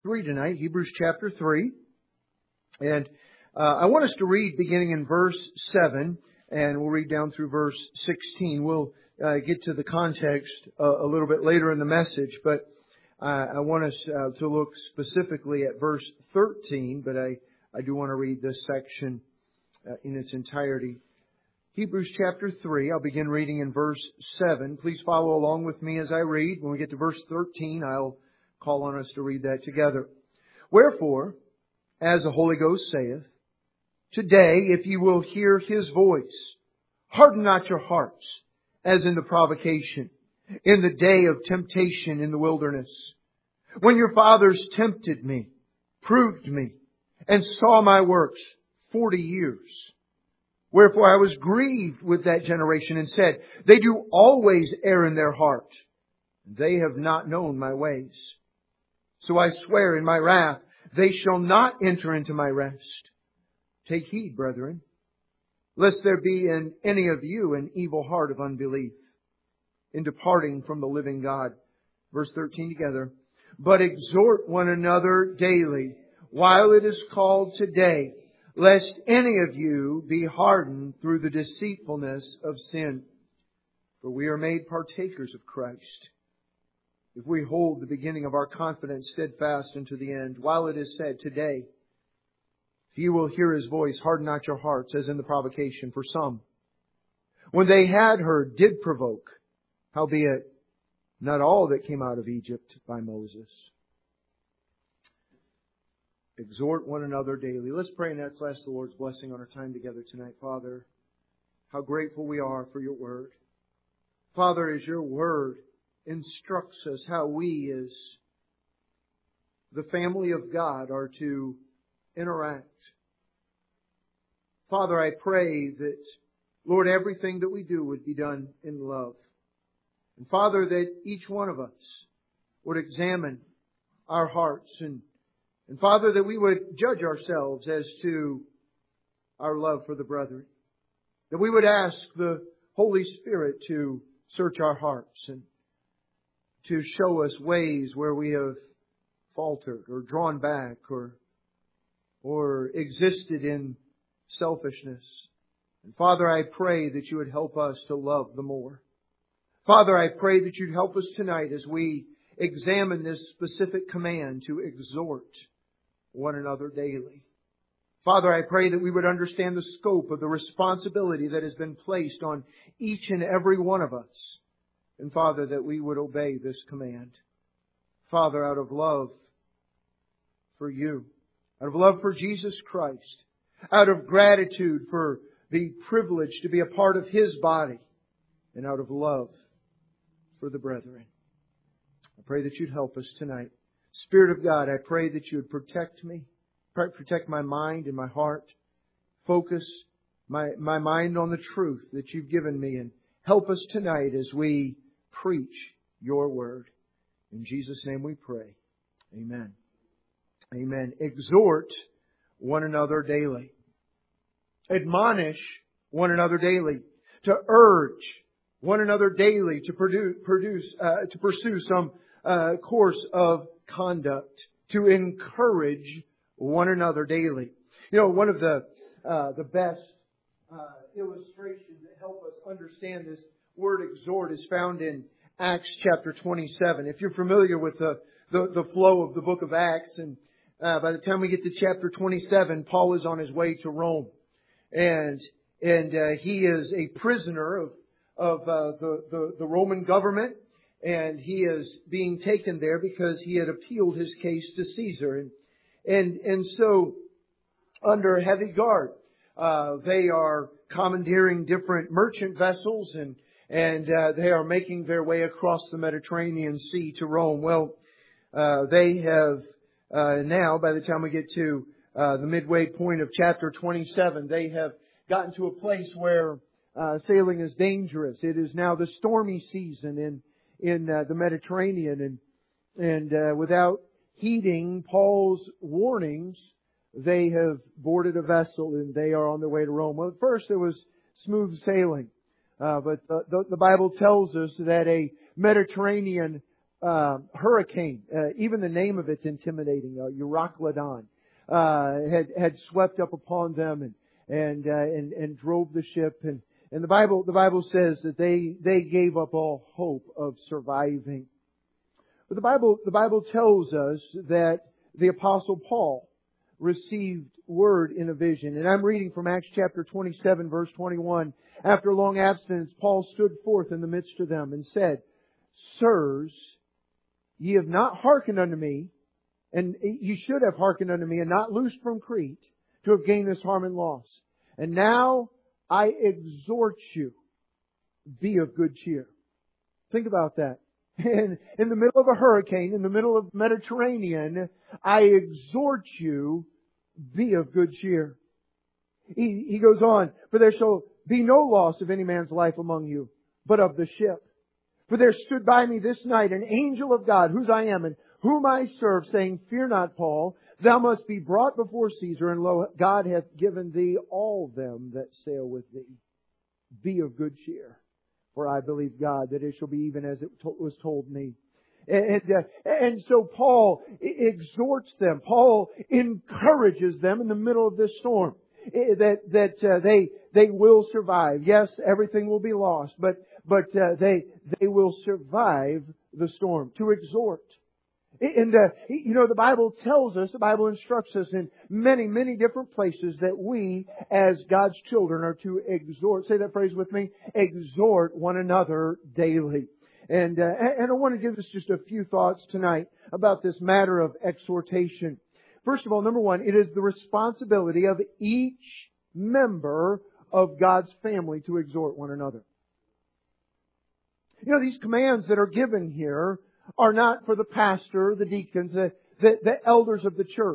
3 tonight, Hebrews chapter 3. And I want us to read beginning in verse 7, and we'll read down through verse 16. We'll get to the context a little bit later in the message, but I want us to look specifically at verse 13, but I do want to read this section in its entirety. Hebrews chapter 3, I'll begin reading in verse 7. Please follow along with me as I read. When we get to verse 13, I'll call on us to read that together. Wherefore, as the Holy Ghost saith, today, if you will hear His voice, harden not your hearts, as in the provocation, in the day of temptation in the wilderness, when your fathers tempted me, proved me, and saw my works 40 years. Wherefore I was grieved with that generation and said, they do always err in their heart. They have not known my ways. So I swear in my wrath, they shall not enter into my rest. Take heed, brethren, lest there be in any of you an evil heart of unbelief, in departing from the living God. Verse 13 together. But exhort one another daily, while it is called today, lest any of you be hardened through the deceitfulness of sin. For we are made partakers of Christ, if we hold the beginning of our confidence steadfast unto the end. While it is said, today, if you will hear His voice, harden not your hearts, as in the provocation. For some, when they had heard, did provoke, howbeit not all that came out of Egypt by Moses. Exhort one another daily. Let's pray and let's ask the Lord's blessing on our time together tonight. Father, how grateful we are for Your Word. Father, as Your Word instructs us how we as the family of God are to interact. Father, I pray that, Lord, everything that we do would be done in love. And Father, that each one of us would examine our hearts and Father, that we would judge ourselves as to our love for the brethren. That we would ask the Holy Spirit to search our hearts and to show us ways where we have faltered or drawn back or existed in selfishness. And Father, I pray that You would help us to love the more. Father, I pray that You'd help us tonight as we examine this specific command to exhort one another daily. Father, I pray that we would understand the scope of the responsibility that has been placed on each and every one of us. And Father, that we would obey this command. Father, out of love for You, out of love for Jesus Christ, out of gratitude for the privilege to be a part of His body, and out of love for the brethren. I pray that You'd help us tonight. Spirit of God, I pray that You would protect me, protect my mind and my heart, focus my mind on the truth that You've given me, and help us tonight as we preach Your Word. In Jesus' name we pray. Amen. Amen. Exhort one another daily. Admonish one another daily. To urge one another daily to pursue some course of conduct. To encourage one another daily. You know, one of the best illustrations that help us understand this word exhort is found in Acts chapter 27. If you're familiar with the flow of the book of Acts, and by the time we get to chapter 27, Paul is on his way to Rome, and he is a prisoner of the Roman government, and he is being taken there because he had appealed his case to Caesar, and so under heavy guard, they are commandeering different merchant vessels, and they are making their way across the Mediterranean Sea to Rome. Well, they have now, by the time we get to the midway point of chapter 27, they have gotten to a place where sailing is dangerous. It is now the stormy season in the Mediterranean, and without heeding Paul's warnings, they have boarded a vessel and they are on their way to Rome. Well, at first it was smooth sailing. But the Bible tells us that a Mediterranean hurricane, even the name of it's intimidating, Euroclydon, had swept up upon them and drove the ship. And the Bible says that they gave up all hope of surviving. But the Bible tells us that the Apostle Paul received word in a vision. And I'm reading from Acts chapter 27, verse 21. After a long abstinence, Paul stood forth in the midst of them and said, Sirs, ye have not hearkened unto me, and ye should have hearkened unto me, and not loosed from Crete, to have gained this harm and loss. And now I exhort you, be of good cheer. Think about that. In the middle of a hurricane, in the middle of the Mediterranean, I exhort you, be of good cheer. He goes on, for there shall be no loss of any man's life among you, but of the ship. For there stood by me this night an angel of God, whose I am and whom I serve, saying, Fear not, Paul, thou must be brought before Caesar, and lo, God hath given thee all them that sail with thee. Be of good cheer, for I believe God that it shall be even as it was told me. And so Paul exhorts them. Paul encourages them in the middle of this storm that they will survive. Yes, everything will be lost, but they will survive the storm. To exhort. And, the Bible tells us, the Bible instructs us in many, many different places that we, as God's children, are to exhort. Say that phrase with me. Exhort one another daily. And I want to give us just a few thoughts tonight about this matter of exhortation. First of all, number one, it is the responsibility of each member of God's family to exhort one another. These commands that are given here are not for the pastor, the deacons, the elders of the church.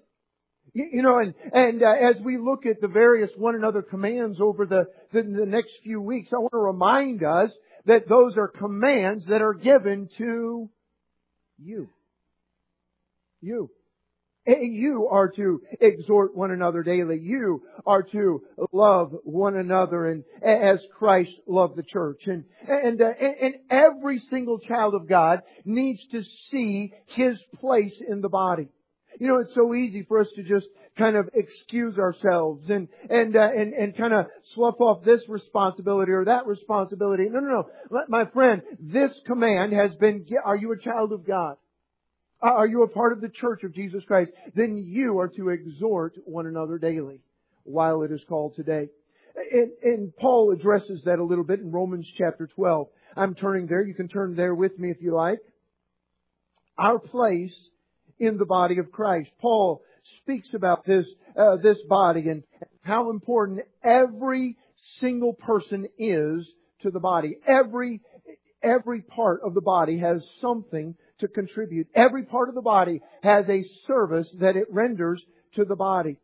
As we look at the various one another commands over the next few weeks, I want to remind us that those are commands that are given to you. You. You are to exhort one another daily. You are to love one another, and as Christ loved the church. And every single child of God needs to see his place in the body. It's so easy for us to just kind of excuse ourselves and kind of slough off this responsibility or that responsibility. No. My friend, this command has been, are you a child of God? Are you a part of the church of Jesus Christ? Then you are to exhort one another daily while it is called today. And Paul addresses that a little bit in Romans chapter 12. I'm turning there. You can turn there with me if you like. Our place in the body of Christ. Paul speaks about this body and how important every single person is to the body. Every part of the body has something to contribute. Every part of the body has a service that it renders to the body.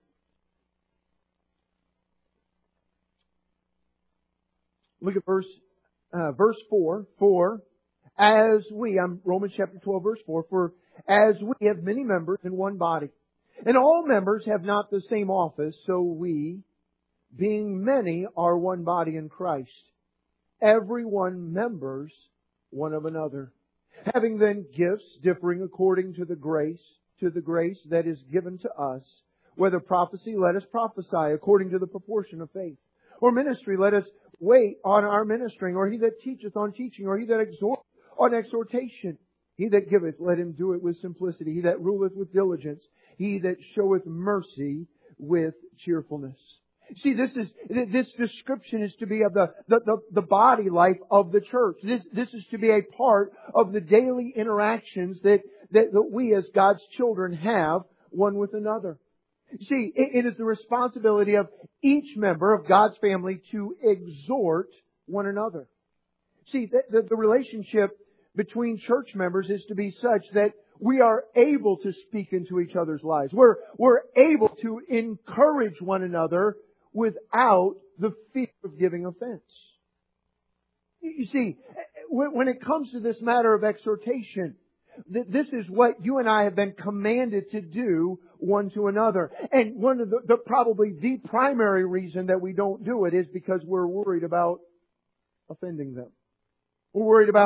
Look at verse 4. Romans chapter 12, verse 4, for as we have many members in one body, and all members have not the same office, so we, being many, are one body in Christ. Everyone members one of another. Having then gifts differing according to the grace that is given to us, whether prophecy, let us prophesy according to the proportion of faith. Or ministry, let us wait on our ministering. Or he that teacheth on teaching. Or he that exhorteth on exhortation. He that giveth, let him do it with simplicity. He that ruleth with diligence. He that showeth mercy with cheerfulness. See, this description is to be of the body life of the church. This is to be a part of the daily interactions that we as God's children have one with another. See, it is the responsibility of each member of God's family to exhort one another. See, the relationship between church members is to be such that we are able to speak into each other's lives. We're able to encourage one another without the fear of giving offense. You see, when it comes to this matter of exhortation, this is what you and I have been commanded to do one to another. And one of probably the primary reason that we don't do it is because we're worried about offending them. We're worried about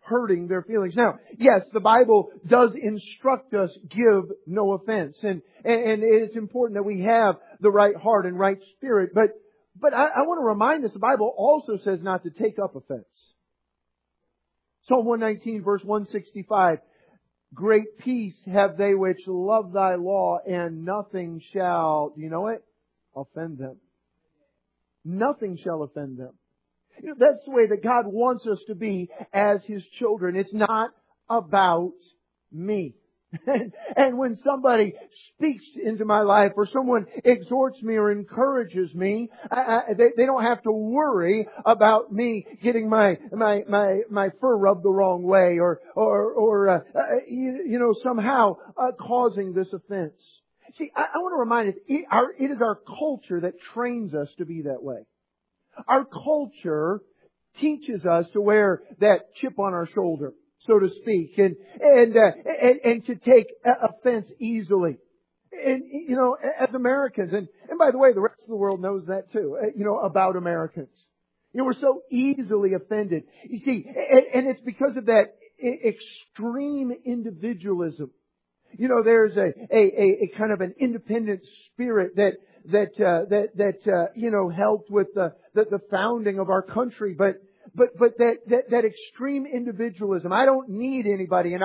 hurting their feelings. Now, yes, the Bible does instruct us, give no offense. And it's important that we have the right heart and right spirit. But I want to remind us, the Bible also says not to take up offense. Psalm 119 verse 165, great peace have they which love thy law, and nothing shall, do you know it? Offend them. Nothing shall offend them. You know, that's the way that God wants us to be as His children. It's not about me. And when somebody speaks into my life, or someone exhorts me or encourages me, they don't have to worry about me getting my fur rubbed the wrong way, or somehow causing this offense. See, I want to remind us, it is our culture that trains us to be that way. Our culture teaches us to wear that chip on our shoulder, so to speak, and to take offense easily. And, you know, as Americans, and by the way, the rest of the world knows that too, about Americans. You know, we're so easily offended. You see, and it's because of that extreme individualism. You know, there's a kind of an independent spirit that helped with the founding of our country, but that extreme individualism. I don't need anybody, and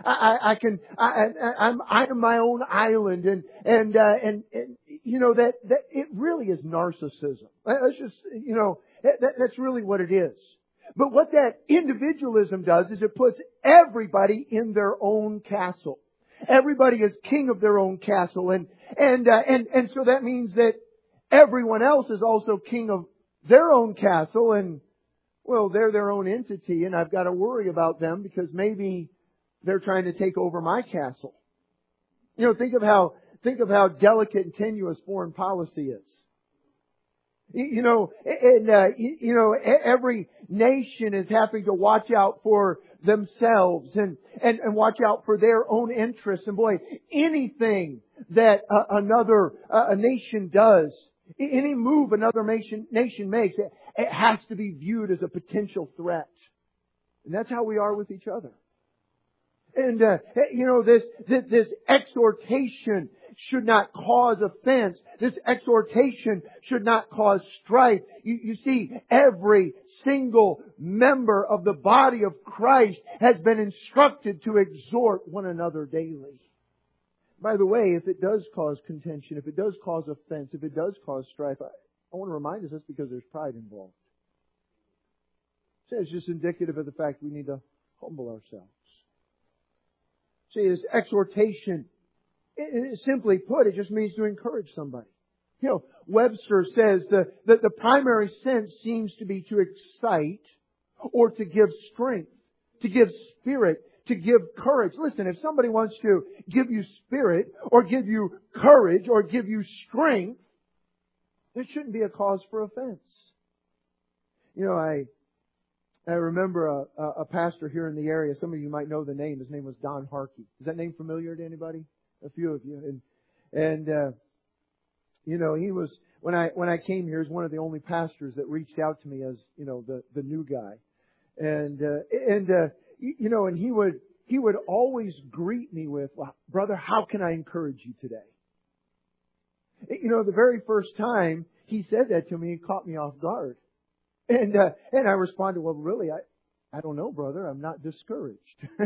I'm my own island, and you know that it really is narcissism. That's just, you know, that's really what it is. But what that individualism does is it puts everybody in their own castle. Everybody is king of their own castle, and so that means that everyone else is also king of their own castle, and well, they're their own entity, and I've got to worry about them because maybe they're trying to take over my castle. You know, think of how delicate and tenuous foreign policy is. You know, every nation is having to watch out for themselves and watch out for their own interests. And boy, anything that a nation does, any move another nation makes, it has to be viewed as a potential threat. And that's how we are with each other. And, this exhortation should not cause offense. This exhortation should not cause strife. You see, every single member of the body of Christ has been instructed to exhort one another daily. By the way, if it does cause contention, if it does cause offense, if it does cause strife, I want to remind us that's because there's pride involved. So it's just indicative of the fact we need to humble ourselves. See, this exhortation, simply put, it just means to encourage somebody. You know, Webster says that the primary sense seems to be to excite or to give strength, to give spirit, to give courage. Listen, if somebody wants to give you spirit or give you courage or give you strength, there shouldn't be a cause for offense. You know, I remember a pastor here in the area. Some of you might know the name. His name was Don Harkey. Is that name familiar to anybody? A few of you. And you know, he was, when I came here, he was one of the only pastors that reached out to me as, you know, the new guy. And you know, and he would always greet me with, well, brother, how can I encourage you today? You know, the very first time he said that to me, it caught me off guard. And I responded, well, really, I don't know, brother. I'm not discouraged.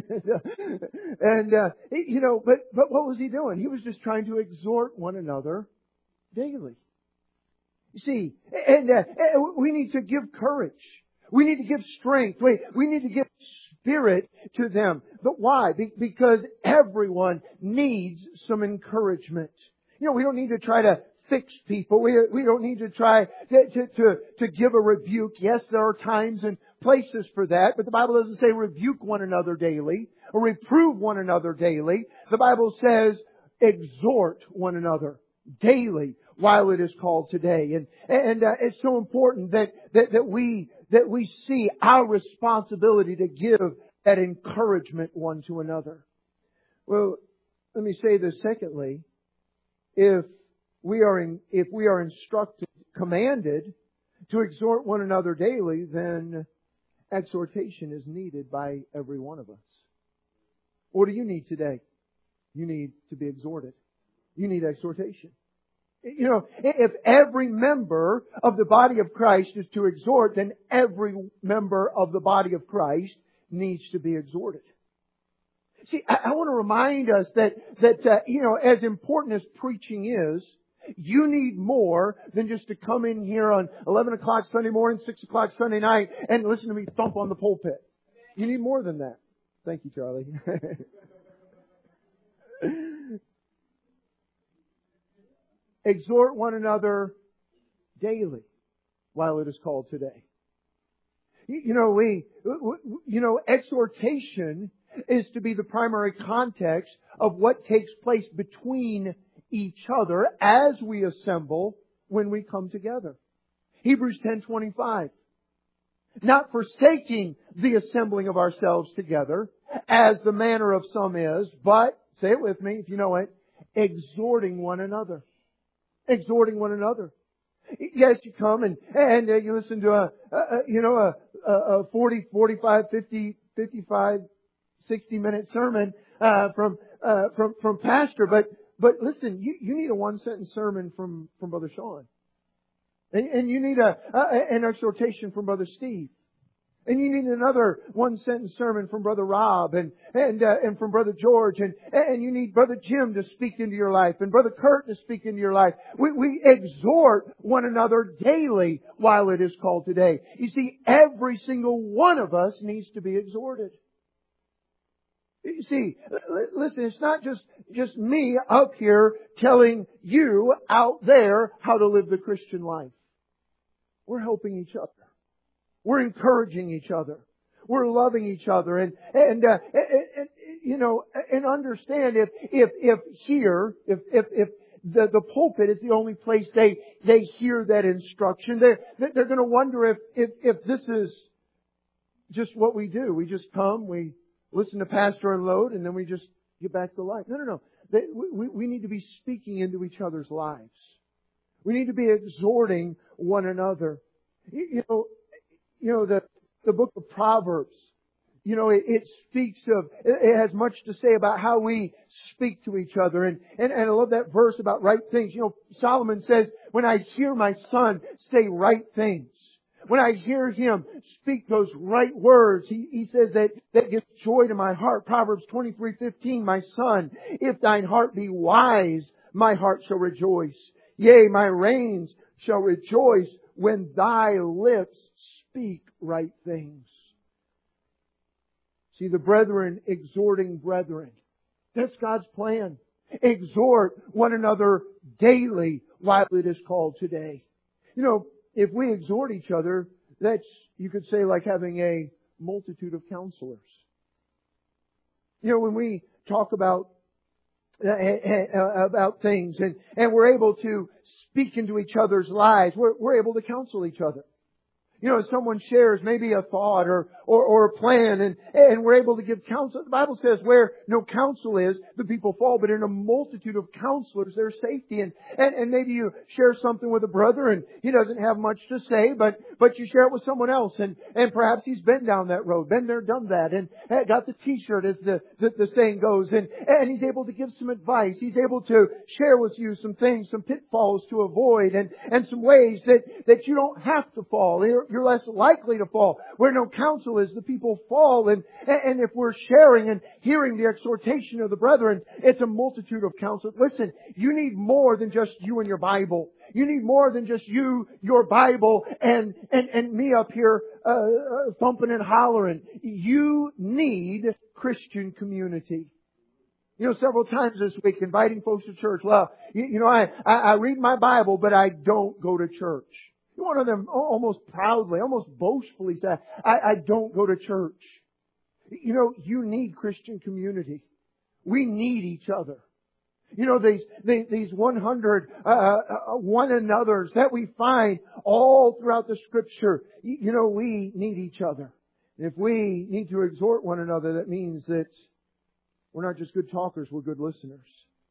You know, but what was he doing? He was just trying to exhort one another daily. You see, and we need to give courage. We need to give strength. We need to give spirit to them. But why? Because everyone needs some encouragement. You know, we don't need to try to fix people. We don't need to try to give a rebuke. Yes, there are times and places for that, but the Bible doesn't say rebuke one another daily or reprove one another daily. The Bible says exhort one another daily while it is called today. And it's so important that we see our responsibility to give that encouragement one to another. Well, let me say this secondly. If we are instructed, commanded to exhort one another daily, then exhortation is needed by every one of us. What do you need today? You need to be exhorted. You need exhortation. You know, if every member of the body of Christ is to exhort, then every member of the body of Christ needs to be exhorted. See, I want to remind us that as important as preaching is, you need more than just to come in here on 11 o'clock Sunday morning, 6 o'clock Sunday night, and listen to me thump on the pulpit. You need more than that. Thank you, Charlie. Exhort one another daily while it is called today. Exhortation is to be the primary context of what takes place between each other as we assemble when we come together. Hebrews 10:25. Not forsaking the assembling of ourselves together, as the manner of some is, but, say it with me if you know it, exhorting one another. Exhorting one another. Yes, you come and you listen to a 40, 45, 50, 55, 60-minute sermon from pastor, but listen, you need a one-sentence sermon from Brother Sean. And you need an exhortation from Brother Steve. And you need another one-sentence sermon from Brother Rob and from Brother George. And you need Brother Jim to speak into your life and Brother Kurt to speak into your life. We exhort one another daily while it is called today. You see, every single one of us needs to be exhorted. You see, listen, it's not just me up here telling you out there how to live the Christian life. We're helping each other. We're encouraging each other. We're loving each other, and understand if the pulpit is the only place they hear that instruction, they're going to wonder if this is just what we do. We just come, we listen to pastor unload, and then we just get back to life. No. We need to be speaking into each other's lives. We need to be exhorting one another. The book of Proverbs, it speaks of, it has much to say about how we speak to each other. And I love that verse about right things. Solomon says, when I hear my son say right things, when I hear him speak those right words, he says that gives joy to my heart. Proverbs 23:15, my son, if thine heart be wise, my heart shall rejoice. Yea, my reins shall rejoice when thy lips speak right things. See, the brethren exhorting brethren. That's God's plan. Exhort one another daily while it is called today. If we exhort each other, that's, you could say, like having a multitude of counselors. When we talk about things and we're able to speak into each other's lives, we're able to counsel each other. If someone shares maybe a thought or a plan and we're able to give counsel. The Bible says where no counsel is, the people fall, but in a multitude of counselors there's safety. And maybe you share something with a brother and he doesn't have much to say, but you share it with someone else and perhaps he's been down that road, been there, done that, and got the t-shirt as the saying goes, and he's able to give some advice. He's able to share with you some things, some pitfalls to avoid and some ways that you don't have to fall. You're less likely to fall. Where no counsel is, the people fall. And if we're sharing and hearing the exhortation of the brethren, it's a multitude of counsel. Listen, you need more than just you and your Bible. You need more than just you, your Bible, and me up here thumping and hollering. You need Christian community. Several times this week, inviting folks to church. Well, I read my Bible, but I don't go to church. One of them almost proudly, almost boastfully said, I don't go to church. You need Christian community. We need each other. These 100 one another's that we find all throughout the Scripture. We need each other. And if we need to exhort one another, that means that we're not just good talkers, we're good listeners.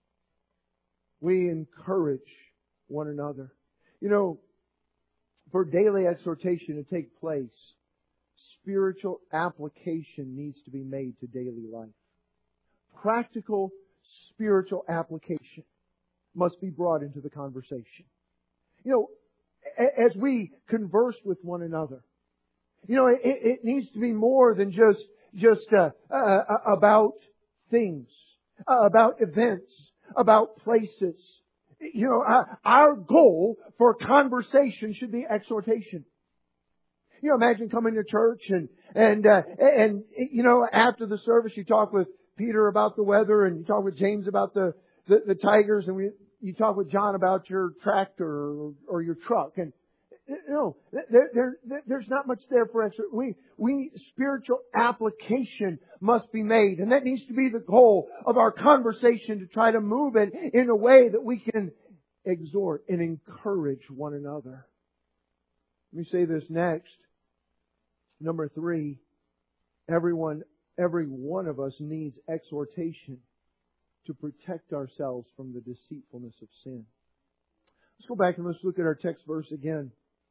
We encourage one another. For daily exhortation to take place, spiritual application needs to be made to daily life. Practical spiritual application must be brought into the conversation. You know, as we converse with one another, you know, it needs to be more than just about things, about events, about places. You know, our goal for conversation should be exhortation. You know, imagine coming to church and you know, after the service you talk with Peter about the weather, and you talk with James about the tigers, and you talk with John about your tractor or your truck. And no, there's not much there for extra. Spiritual application must be made, and that needs to be the goal of our conversation, to try to move it in a way that we can exhort and encourage one another. Let me say this next. Number 3, every one of us needs exhortation to protect ourselves from the deceitfulness of sin. Let's go back and let's look at our text verse again.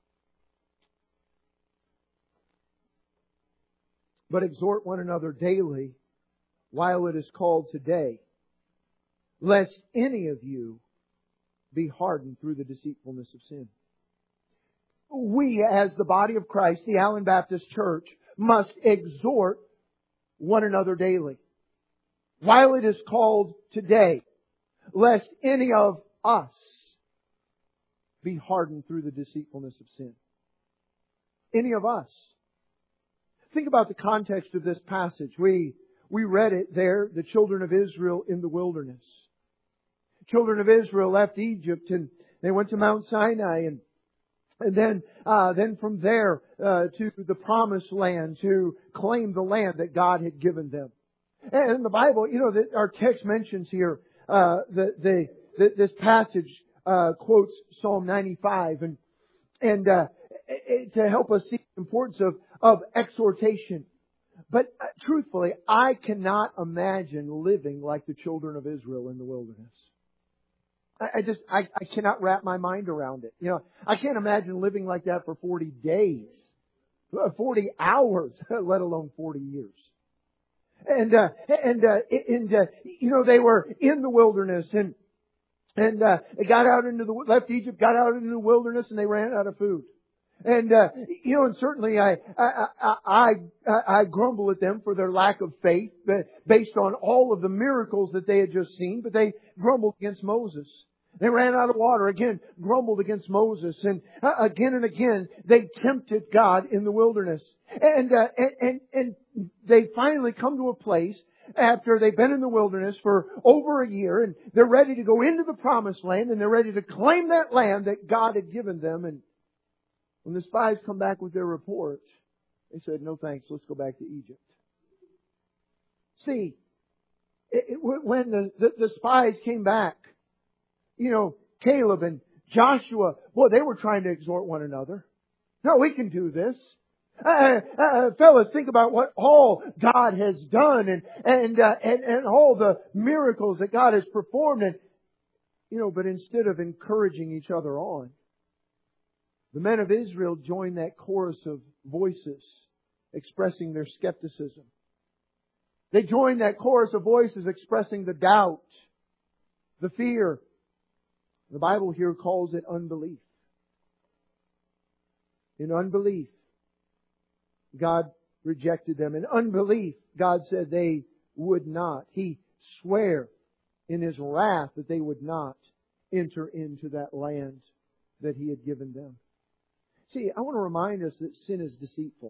But exhort one another daily while it is called today, lest any of you be hardened through the deceitfulness of sin. We, as the body of Christ, the Allen Baptist Church, must exhort one another daily while it is called today, lest any of us be hardened through the deceitfulness of sin. Any of us. Think about the context of this passage. We read it there, the children of Israel in the wilderness. Children of Israel left Egypt and they went to Mount Sinai, and then from there to the promised land to claim the land that God had given them. And the Bible, you know, that our text mentions here this passage quotes Psalm 95, and to help us see the importance of exhortation. But truthfully, I cannot imagine living like the children of Israel in the wilderness. I cannot wrap my mind around it. You know, I can't imagine living like that for 40 days, 40 hours, let alone 40 years. And you know, they were in the wilderness and they got out left Egypt, got out into the wilderness, and they ran out of food. And you know, and certainly I grumble at them for their lack of faith, based on all of the miracles that they had just seen. But they grumbled against Moses. They ran out of water. Again, grumbled against Moses, and again they tempted God in the wilderness. And they finally come to a place after they've been in the wilderness for over a year, and they're ready to go into the promised land, and they're ready to claim that land that God had given them. And when the spies come back with their report, they said, "No thanks, let's go back to Egypt." See, when the spies came back, you know, Caleb and Joshua, boy, they were trying to exhort one another. No, we can do this. Fellas, think about what all God has done and all the miracles that God has performed. And, you know, but instead of encouraging each other on, the men of Israel joined that chorus of voices expressing their skepticism. They joined that chorus of voices expressing the doubt, the fear. The Bible here calls it unbelief. In unbelief, God rejected them. In unbelief, God said they would not. He swore in His wrath that they would not enter into that land that He had given them. See, I want to remind us that sin is deceitful.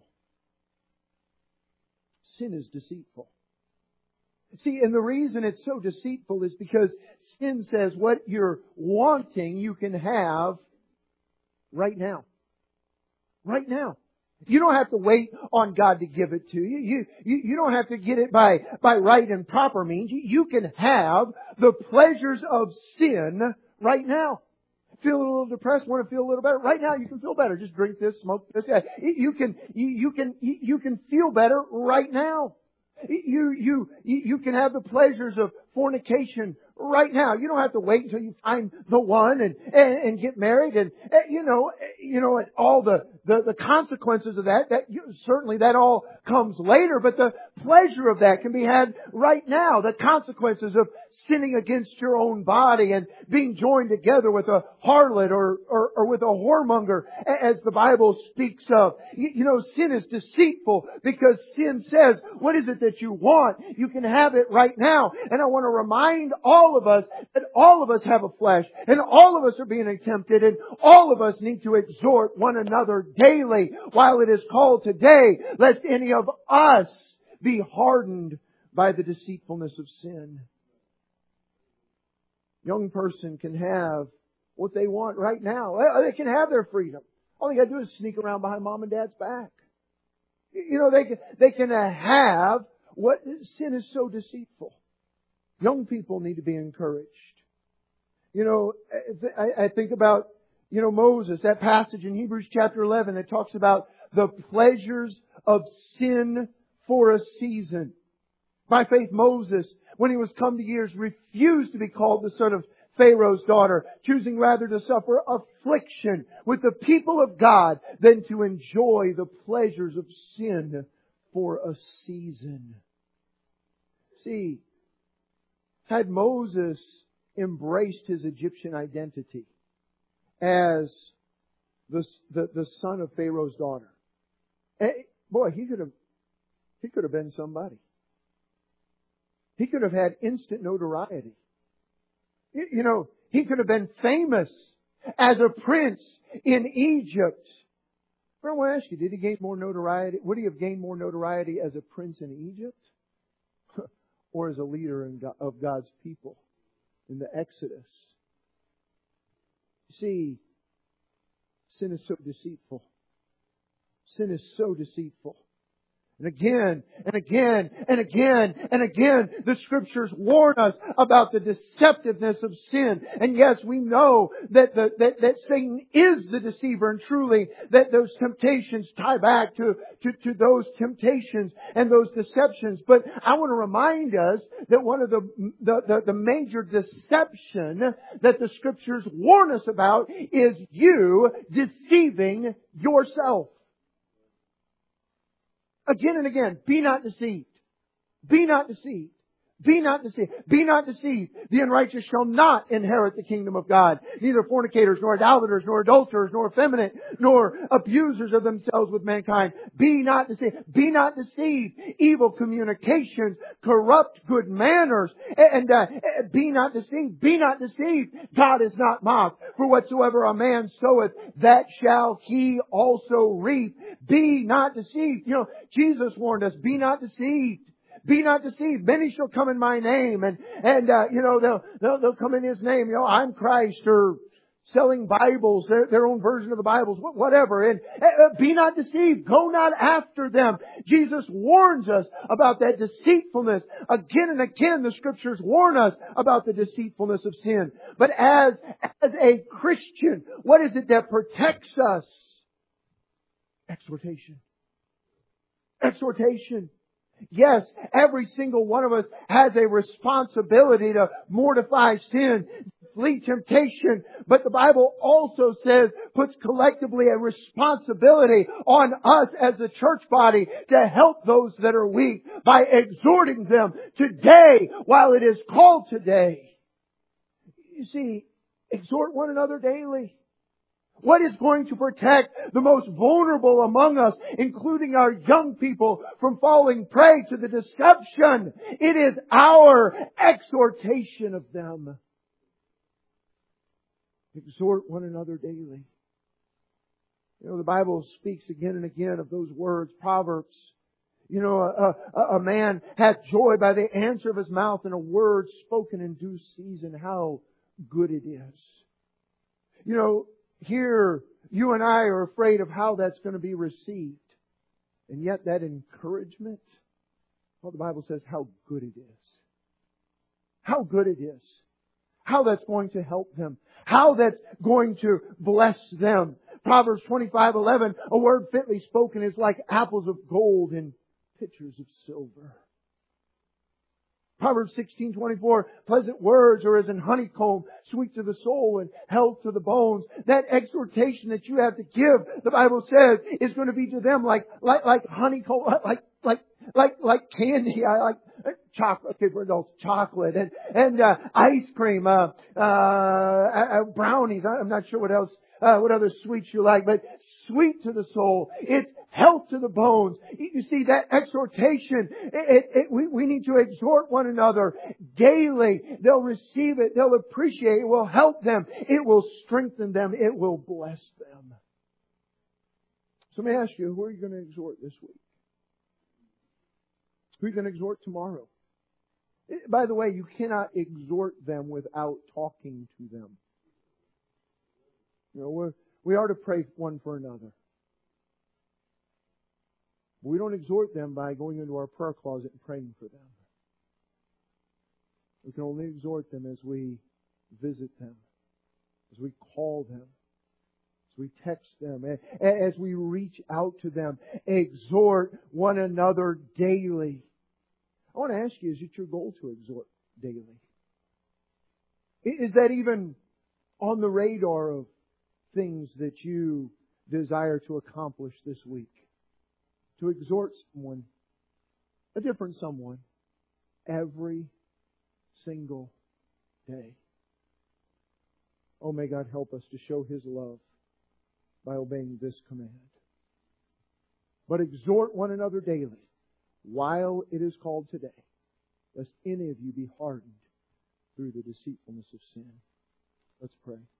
Sin is deceitful. See, and the reason it's so deceitful is because sin says what you're wanting you can have right now. Right now. You don't have to wait on God to give it to you. You don't have to get it by right and proper means. You can have the pleasures of sin right now. Feel a little depressed, want to feel a little better. Right now you can feel better. Just drink this, smoke this. You can feel better right now. You can have the pleasures of fornication right now. You don't have to wait until you find the one and get married and and all the consequences of that. Certainly that all comes later, but the pleasure of that can be had right now. The consequences of sinning against your own body and being joined together with a harlot or with a whoremonger, as the Bible speaks of. Sin is deceitful because sin says, what is it that you want? You can have it right now. And I want to remind all of us that all of us have a flesh and all of us are being tempted and all of us need to exhort one another daily while it is called today, lest any of us be hardened by the deceitfulness of sin. Young person can have what they want right now. They can have their freedom. All they got to do is sneak around behind mom and dad's back. They can have what sin is so deceitful. Young people need to be encouraged. I think about, Moses, that passage in Hebrews chapter 11 that talks about the pleasures of sin for a season. By faith, Moses, when he was come to years, refused to be called the son of Pharaoh's daughter, choosing rather to suffer affliction with the people of God than to enjoy the pleasures of sin for a season. See, had Moses embraced his Egyptian identity as the son of Pharaoh's daughter, boy, he could have been somebody. He could have had instant notoriety. He could have been famous as a prince in Egypt. But I want to ask you, did he gain more notoriety? Would he have gained more notoriety as a prince in Egypt? Or as a leader of God's people in the Exodus? You see, sin is so deceitful. Sin is so deceitful. And again, and again, and again, and again, the Scriptures warn us about the deceptiveness of sin. And yes, we know that Satan is the deceiver, and truly that those temptations tie back to those temptations and those deceptions. But I want to remind us that one of the major deception that the Scriptures warn us about is you deceiving yourself. Again and again, be not deceived. Be not deceived. Be not deceived. Be not deceived. The unrighteous shall not inherit the kingdom of God. Neither fornicators, nor idolaters, nor adulterers, nor effeminate, nor abusers of themselves with mankind. Be not deceived. Be not deceived. Evil communications corrupt good manners. And be not deceived. Be not deceived. God is not mocked. For whatsoever a man soweth, that shall he also reap. Be not deceived. Jesus warned us, be not deceived. Be not deceived. Many shall come in my name and they'll come in His name. I'm Christ, or selling Bibles, their own version of the Bibles, whatever. And be not deceived. Go not after them. Jesus warns us about that deceitfulness. Again and again, the Scriptures warn us about the deceitfulness of sin. But as a Christian, what is it that protects us? Exhortation. Exhortation. Yes, every single one of us has a responsibility to mortify sin, flee temptation. But the Bible also says, puts collectively a responsibility on us as a church body to help those that are weak by exhorting them today while it is called today. You see, exhort one another daily. What is going to protect the most vulnerable among us, including our young people, from falling prey to the deception? It is our exhortation of them. Exhort one another daily. The Bible speaks again and again of those words. Proverbs. A man hath joy by the answer of his mouth, and a word spoken in due season. How good it is. Here, you and I are afraid of how that's going to be received. And yet that encouragement, well, the Bible says how good it is. How good it is. How that's going to help them. How that's going to bless them. Proverbs 25:11, a word fitly spoken is like apples of gold in pitchers of silver. Proverbs 16:24, pleasant words are as an honeycomb, sweet to the soul and health to the bones. That exhortation that you have to give, the Bible says, is going to be to them like honeycomb, like candy, like chocolate, okay, for adults, chocolate and ice cream, brownies. I'm not sure what else, what other sweets you like, but sweet to the soul. It's health to the bones. You see, that exhortation, we need to exhort one another daily. They'll receive it. They'll appreciate it. It will help them. It will strengthen them. It will bless them. So let me ask you, who are you going to exhort this week? Who are you going to exhort tomorrow? By the way, you cannot exhort them without talking to them. You know, we are to pray one for another. We don't exhort them by going into our prayer closet and praying for them. We can only exhort them as we visit them, as we call them, as we text them, as we reach out to them. Exhort one another daily. I want to ask you, is it your goal to exhort daily? Is that even on the radar of things that you desire to accomplish this week? To exhort someone, a different someone, every single day. Oh, may God help us to show His love by obeying this command. But exhort one another daily while it is called today, lest any of you be hardened through the deceitfulness of sin. Let's pray.